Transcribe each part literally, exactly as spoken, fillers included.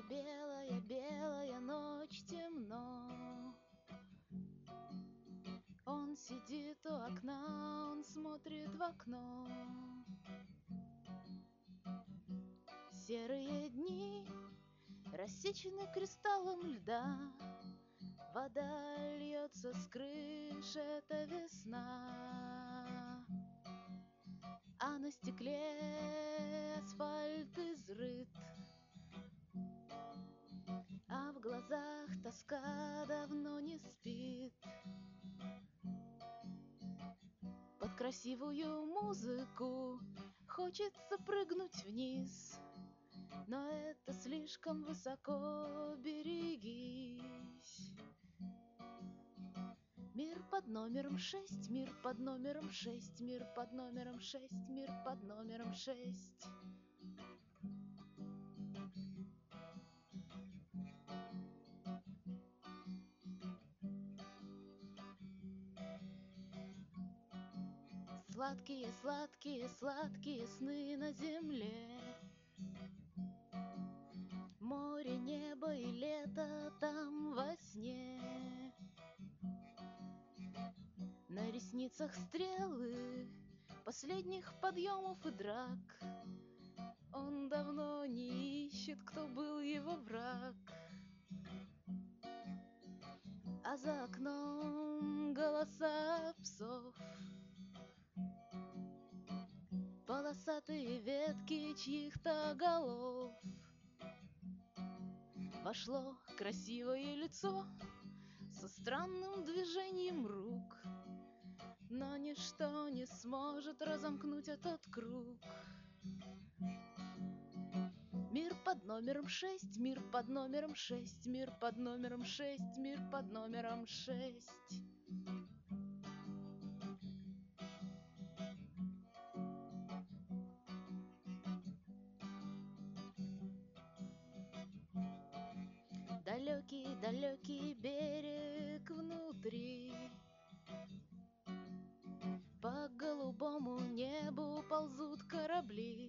белая, белая ночь, темно. Он сидит у окна, он смотрит в окно. Серые дни рассечены кристаллом льда. Вода льется с крыши, это весна. А на стекле асфальт изрыт, а в глазах тоска давно не спит. Под красивую музыку хочется прыгнуть вниз, но это слишком высоко, берегись. Мир под номером шесть, мир под номером шесть, мир под номером шесть, мир под номером шесть. Сладкие, сладкие, сладкие сны на земле. Море, небо и лето там во сне. На ресницах стрелы последних подъемов и драк. Он давно не ищет, кто был его враг. А за окном голоса псов, полосатые ветки чьих-то голов. Вошло красивое лицо со странным движением рук, но ничто не сможет разомкнуть этот круг. Мир под номером шесть, мир под номером шесть, мир под номером шесть, мир под номером шесть. Далекий, далекий берег внутри. По голубому небу ползут корабли,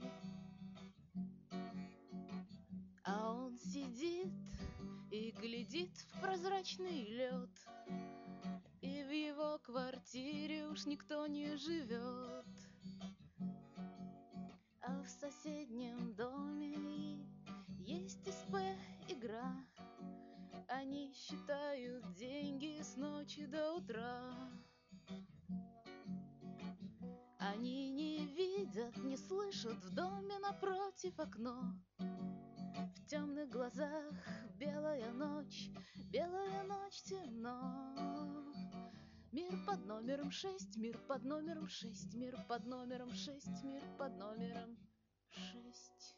а он сидит и глядит в прозрачный лед. И в его квартире уж никто не живет. А в соседнем доме есть СП-игра. Они считают деньги с ночи до утра. Они не видят, не слышат в доме напротив окно. В темных глазах белая ночь, белая ночь, темно. Мир под номером шесть, мир под номером шесть, мир под номером шесть, мир под номером шесть.